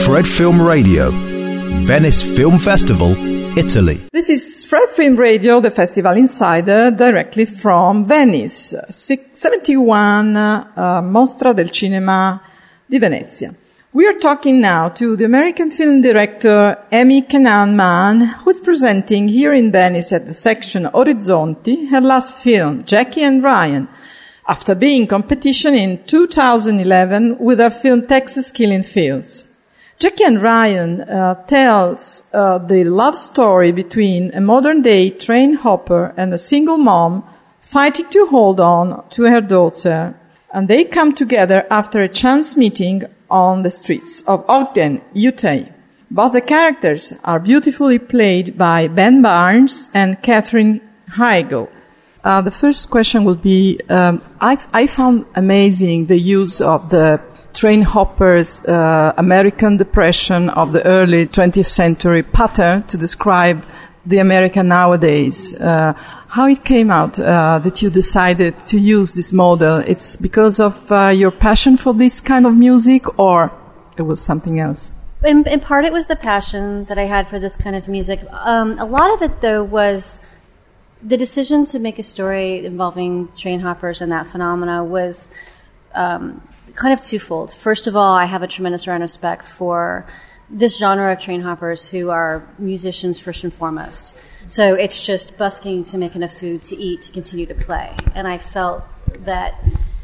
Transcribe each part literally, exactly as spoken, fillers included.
Fred Film Radio, Venice Film Festival, Italy. This is Fred Film Radio, the Festival Insider, directly from Venice, seventy-one uh, Mostra del Cinema di Venezia. We are talking now to the American film director Amy Canaan-Mann, who's presenting here in Venice at the section Orizzonti her last film, Jackie and Ryan, after being in competition in two thousand eleven with her film Texas Killing Fields. Jackie and Ryan uh, tells uh, the love story between a modern-day train hopper and a single mom fighting to hold on to her daughter, and they come together after a chance meeting on the streets of Ogden, Utah. Both the characters are beautifully played by Ben Barnes and Katherine Heigl. Uh, the first question will be, um, I, I found amazing the use of the train hoppers' uh, American Depression of the early twentieth century pattern to describe the American nowadays. Uh, how it came out uh, that you decided to use this model? It's because of uh, your passion for this kind of music, or it was something else? In, in part, it was the passion that I had for this kind of music. Um, a lot of it, though, was the decision to make a story involving train hoppers and that phenomena was um, kind of twofold. First of all, I have a tremendous amount of respect for this genre of train hoppers who are musicians first and foremost. So it's just busking to make enough food to eat to continue to play. And I felt that,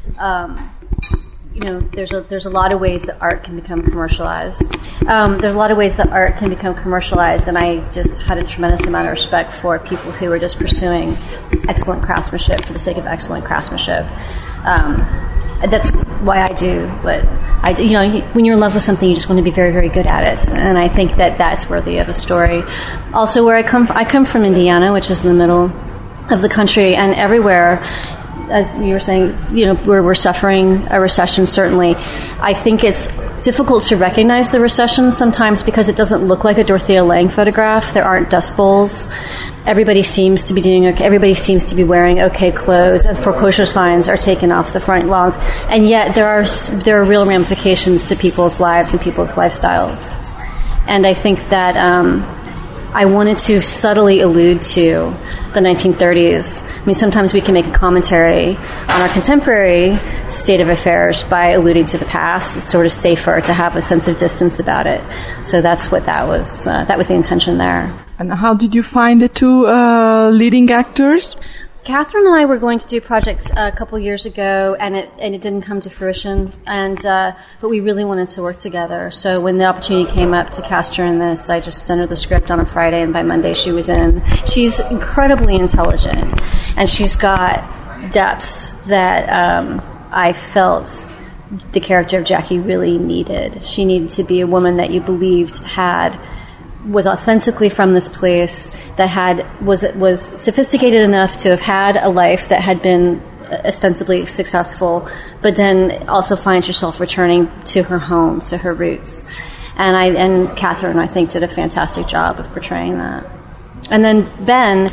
um, you know, there's a, there's a lot of ways that art can become commercialized. Um, there's a lot of ways that art can become commercialized, and I just had a tremendous amount of respect for people who are just pursuing excellent craftsmanship for the sake of excellent craftsmanship. Um, That's why I do what I do. You know, when you're in love with something, you just want to be very, very good at it. And I think that that's worthy of a story. Also, where I come from, I come from Indiana, which is in the middle of the country, and everywhere, as you were saying, you know, we're, we're suffering a recession, certainly. I think it's difficult to recognize the recession sometimes because it doesn't look like a Dorothea Lange photograph. There aren't dust bowls. Everybody seems to be doing okay. Everybody seems to be wearing okay clothes, and foreclosure signs are taken off the front lawns. And yet, there are there are real ramifications to people's lives and people's lifestyles. And I think that um, I wanted to subtly allude to the nineteen thirties. I mean, sometimes we can make a commentary on our contemporary state of affairs by alluding to the past. It's sort of safer to have a sense of distance about it. So that's what that was. Uh, that was the intention there. And how did you find the two uh, leading actors? Katherine and I were going to do projects a couple years ago, and it and it didn't come to fruition. And uh, but we really wanted to work together. So when the opportunity came up to cast her in this, I just sent her the script on a Friday, and by Monday she was in. She's incredibly intelligent, and she's got depths that um, I felt the character of Jackie really needed. She needed to be a woman that you believed had. was authentically from this place, that had was was sophisticated enough to have had a life that had been ostensibly successful, but then also finds herself returning to her home, to her roots. And I and Katherine, I think, did a fantastic job of portraying that. And then Ben,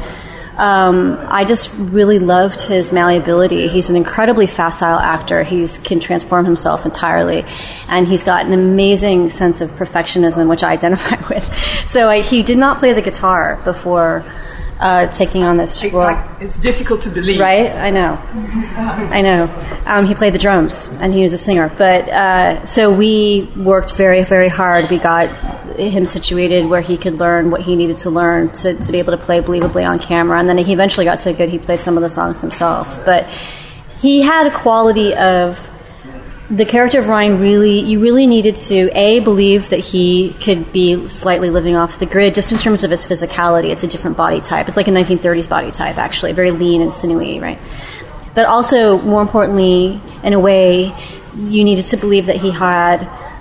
um, I just really loved his malleability. He's an incredibly facile actor. He can transform himself entirely. And he's got an amazing sense of perfectionism, which I identify with. So I, he did not play the guitar before uh, taking on this role. Like, it's difficult to believe. Right? I know. I know. Um, he played the drums, and he was a singer. But uh, so we worked very, very hard. We got him situated where he could learn what he needed to learn to, to be able to play believably on camera. And then he eventually got so good he played some of the songs himself. But he had a quality of the character of Ryan. Really, you really needed to A, believe that he could be slightly living off the grid, just in terms of his physicality. It's a different body type. It's like a nineteen thirties body type, actually, very lean and sinewy, right? But also, more importantly, in a way, you needed to believe that he had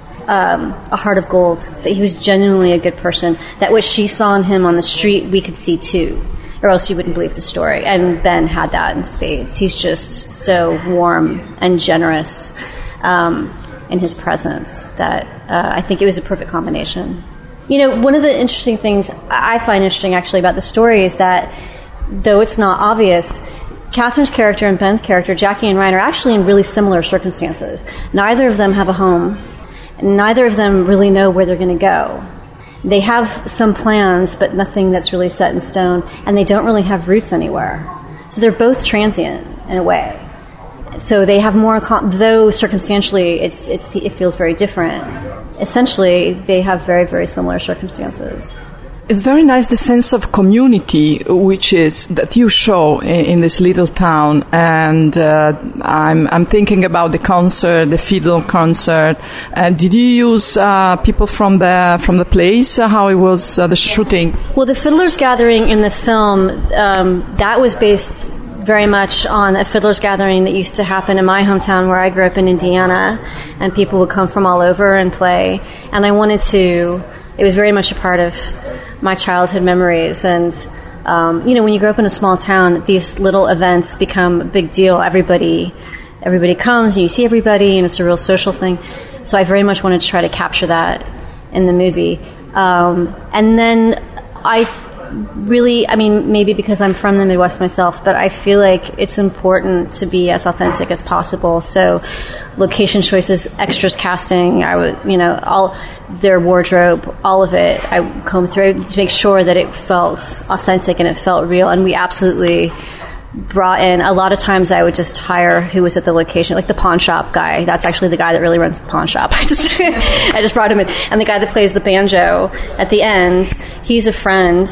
Um, a heart of gold, that he was genuinely a good person, that what she saw in him on the street we could see too, or else you wouldn't believe the story. And Ben had that in spades. He's just so warm and generous um, in his presence that uh, I think it was a perfect combination. You know, one of the interesting things I find interesting actually about the story is that, though it's not obvious, Katherine's character and Ben's character, Jackie and Ryan, are actually in really similar circumstances. Neither of them have a home. neither of them really know where they're going to go. They have some plans, but nothing that's really set in stone, and they don't really have roots anywhere. So they're both transient in a way. So they have more, though circumstantially it's, it's, it feels very different. Essentially, they have very, very similar circumstances. It's very nice, the sense of community which is that you show in, in this little town, and uh, I'm I'm thinking about the concert, the fiddle concert. Uh, did you use uh, people from the from the place? Uh, how it was uh, the shooting? Well, the Fiddlers Gathering in the film, um, that was based very much on a fiddlers gathering that used to happen in my hometown where I grew up in Indiana, and people would come from all over and play. And I wanted to. It was very much a part of my childhood memories, and um, you know, when you grow up in a small town, these little events become a big deal. Everybody, everybody comes, and you see everybody, and it's a real social thing. So I very much wanted to try to capture that in the movie. Um, and then I really, I mean, maybe because I'm from the Midwest myself, but I feel like it's important to be as authentic as possible. So location choices, extras casting, I would, you know, all their wardrobe, all of it, I combed through to make sure that it felt authentic and it felt real. And we absolutely brought in, a lot of times I would just hire who was at the location, like the pawn shop guy. That's actually the guy that really runs the pawn shop. I just, I just brought him in. And the guy that plays the banjo at the end, he's a friend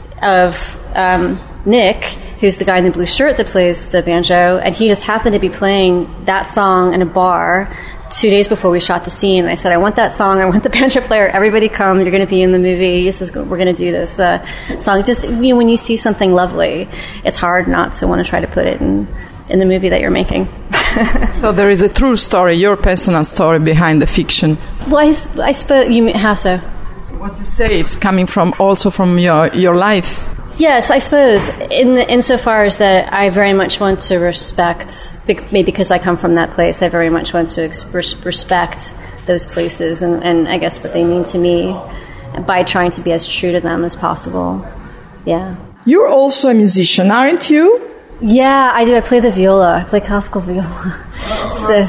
of um, Nick, who's the guy in the blue shirt that plays the banjo, and he just happened to be playing that song in a bar two days before we shot the scene. And I said, I want that song, I want the banjo player, everybody come, you're going to be in the movie, this is, we're going to do this uh, song. Just, you know, when you see something lovely, it's hard not to want to try to put it in, in the movie that you're making. So there is a true story, your personal story behind the fiction. Well, I, I suppose, you mean, how so? What you say, it's coming from also from your, your life. Yes, I suppose, in the, insofar as that I very much want to respect, maybe because I come from that place, I very much want to ex- respect those places and, and I guess what they mean to me by trying to be as true to them as possible. Yeah. You're also a musician, aren't you? Yeah, I do. I play the viola. I play classical viola. So,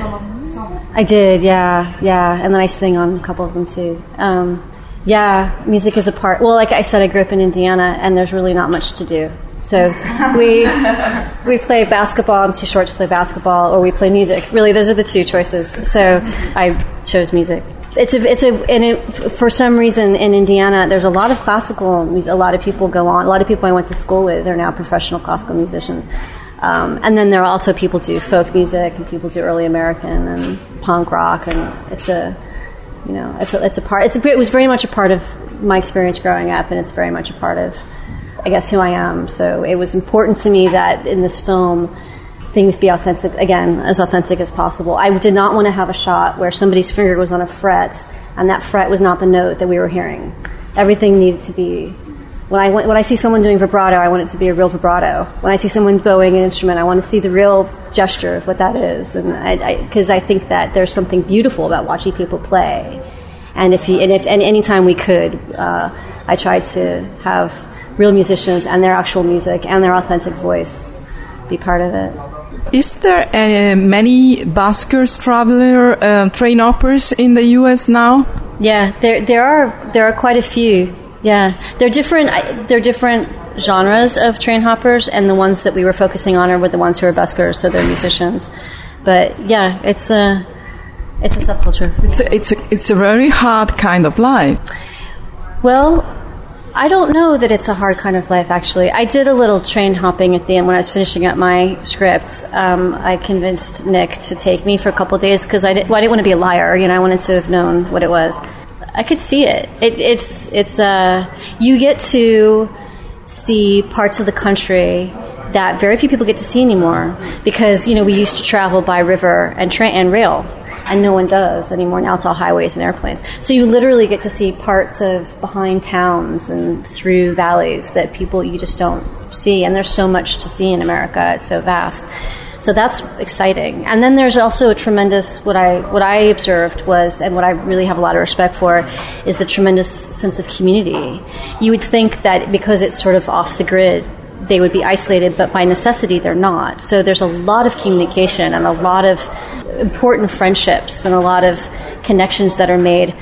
I did, yeah, yeah. And then I sing on a couple of them too. Um, Yeah, music is a part. Well, like I said, I grew up in Indiana, and there's really not much to do. So we we play basketball. I'm too short to play basketball, or we play music. Really, those are the two choices. So I chose music. It's a it's a and it, for some reason in Indiana, there's a lot of classical music. A lot of people go on. A lot of people I went to school with, they're now professional classical musicians. Um, and then there are also people do folk music, and people do early American and punk rock, and it's a You know, it's a, it's a part. It's a, it was very much a part of my experience growing up, and it's very much a part of, I guess, who I am. So it was important to me that in this film, things be authentic, again, as authentic as possible. I did not want to have a shot where somebody's finger was on a fret, and that fret was not the note that we were hearing. Everything needed to be. When I when I see someone doing vibrato, I want it to be a real vibrato. When I see someone bowing an instrument, I want to see the real gesture of what that is, and I because I, I think that there's something beautiful about watching people play. And if you and if and anytime we could, uh, I tried to have real musicians and their actual music and their authentic voice be part of it. Is there uh, many buskers, traveler, uh, train hoppers in the U S now? Yeah, there there are there are quite a few. Yeah, they're different. They're different genres of train hoppers, and the ones that we were focusing on are with the ones who are buskers, so they're musicians. But yeah, it's a it's a subculture. It's a, it's a, it's a very hard kind of life. Well, I don't know that it's a hard kind of life. Actually, I did a little train hopping at the end when I was finishing up my script. Um, I convinced Nick to take me for a couple of days because I didn't. Well, I didn't want to be a liar. You know, I wanted to have known what it was. I could see it. it it's it's uh, you get to see parts of the country that very few people get to see anymore because you know we used to travel by river and train and rail, and no one does anymore. Now it's all highways and airplanes. So you literally get to see parts of behind towns and through valleys that people you just don't see. And there's so much to see in America. It's so vast. So that's exciting. And then there's also a tremendous, what I what I observed was, and what I really have a lot of respect for, is the tremendous sense of community. You would think that because it's sort of off the grid, they would be isolated, but by necessity they're not. So there's a lot of communication and a lot of important friendships and a lot of connections that are made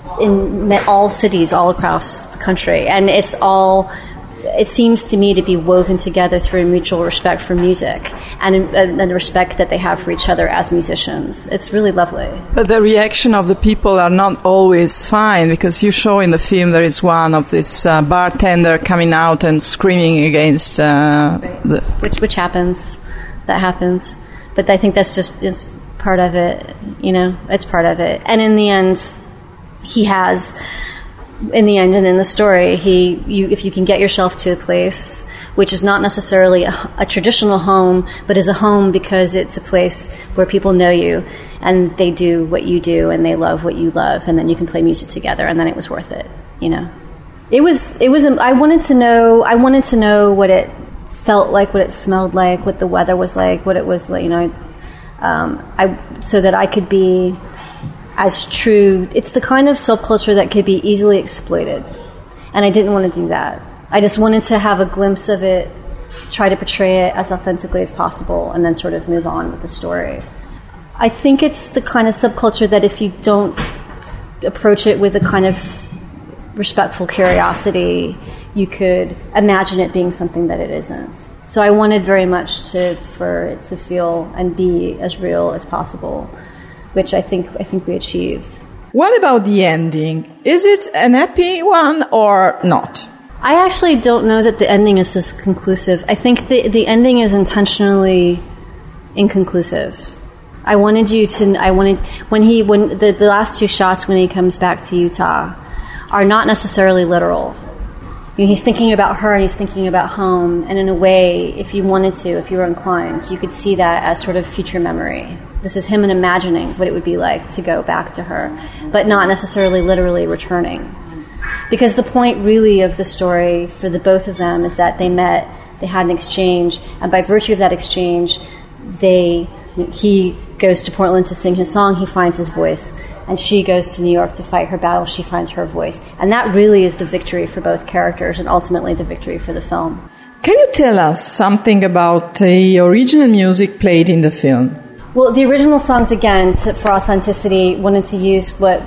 in all cities all across the country. And it's all, it seems to me to be woven together through a mutual respect for music and, and, and respect that they have for each other as musicians. It's really lovely. But the reaction of the people are not always fine, because you show in the film there is one of this uh, bartender coming out and screaming against uh, the... Which, which happens. That happens. But I think that's just, it's part of it, you know, it's part of it. And in the end, he has... In the end and in the story, he, you, if you can get yourself to a place which is not necessarily a, a traditional home, but is a home because it's a place where people know you and they do what you do and they love what you love, and then you can play music together, and then it was worth it. You know, it was. It was. I wanted to know. I wanted to know what it felt like, what it smelled like, what the weather was like, what it was like. You know, um, I so that I could be as true. It's the kind of subculture that could be easily exploited, and I didn't want to do that. I just wanted to have a glimpse of it, try to portray it as authentically as possible, and then sort of move on with the story. I think it's the kind of subculture that if you don't approach it with a kind of respectful curiosity, you could imagine it being something that it isn't. So I wanted very much to for it to feel and be as real as possible, which I think I think we achieved. What about the ending? Is it an happy one or not? I actually don't know that the ending is as conclusive. I think the the ending is intentionally inconclusive. I wanted you to. I wanted when he when the, the last two shots when he comes back to Utah are not necessarily literal. You know, he's thinking about her and he's thinking about home, and in a way, if you wanted to, if you were inclined, you could see that as sort of future memory. This is him imagining what it would be like to go back to her, but not necessarily literally returning. Because the point really of the story for the both of them is that they met, they had an exchange, and by virtue of that exchange, they he goes to Portland to sing his song, he finds his voice, and she goes to New York to fight her battle, she finds her voice. And that really is the victory for both characters and ultimately the victory for the film. Can you tell us something about the original music played in the film? Well, the original songs, again, to, for authenticity, wanted to use what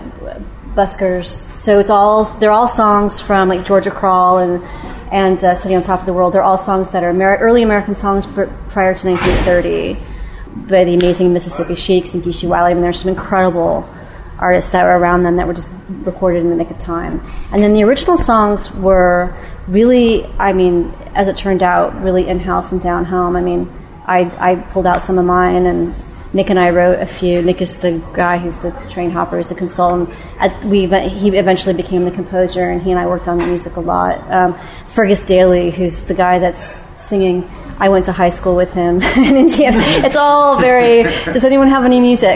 buskers. So it's all they're all songs from like Georgia Crawl and and uh, City on Top of the World. They're all songs that are Amer- early American songs pr- prior to nineteen thirty by the amazing Mississippi Sheiks and Geeshie Wiley. I mean, there's some incredible artists that were around them that were just recorded in the nick of time. And then the original songs were really, I mean, as it turned out, really in-house and down home. I mean, I I pulled out some of mine, and Nick and I wrote a few. Nick is the guy who's the train hopper, is the consultant. At, we he eventually became the composer, and he and I worked on the music a lot. Um, Fergus Daly, who's the guy that's singing. I went to high school with him in Indiana. It's all very. Does anyone have any music?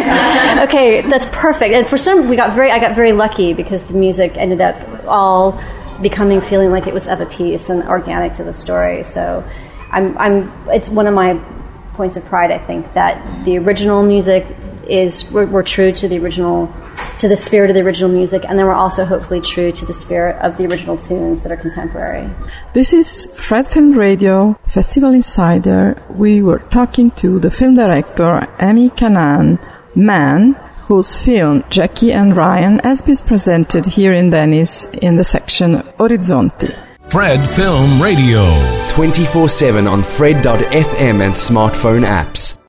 Okay, that's perfect. And for some, we got very. I got very lucky because the music ended up all becoming feeling like it was of a piece and organic to the story. So, I'm. I'm. It's one of my points of pride, I think, that the original music is we're, we're true to the original, to the spirit of the original music, and then we're also hopefully true to the spirit of the original tunes that are contemporary. This is Fred Film Radio, Festival Insider. We were talking to the film director Amy Canaan, Man, whose film Jackie and Ryan has been presented here in Venice in the section Orizzonti. Fred Film Radio. twenty-four seven on Fred dot f m and smartphone apps.